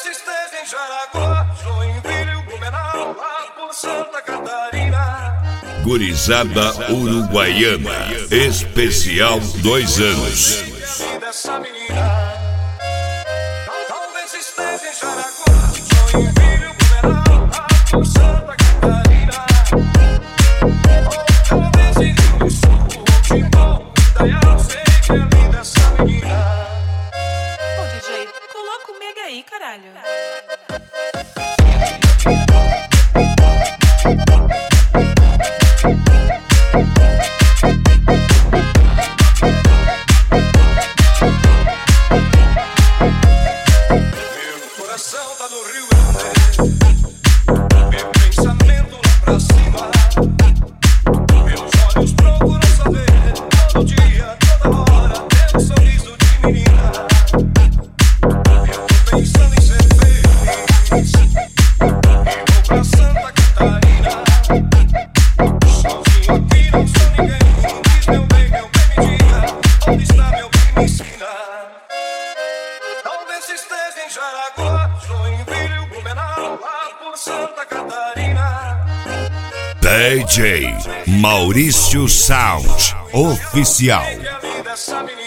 Talvez esteja em Jaraguá, Joinville, Blumenau, lá por Santa Catarina. Gurizada Uruguaiana, especial 2 anos. Dessa menina. Talvez esteja em Jaraguá, Joinville, Blumenau, lá por Santa Catarina. Ou talvez em Rio do Sul, ou Timbó, Indaial, sei que é linda essa menina. Ô DJ, coloca o mega aí, caralho. Meu coração tá no Rio Grande, meu pensamento lá pra cima. Meus olhos procuram saber todo dia, toda hora, teu sorriso de menina. Eu tô pensando em ser feliz e vou pra Santa Catarina. Sozinho aqui não sou ninguém. Diz meu bem me diga, onde está meu bem me ensina. Talvez esteja em Jaraguá, Joinville, Blumenau, lá por Santa Catarina. DJ Maurício Sound Oficial. Que a linda essa menina.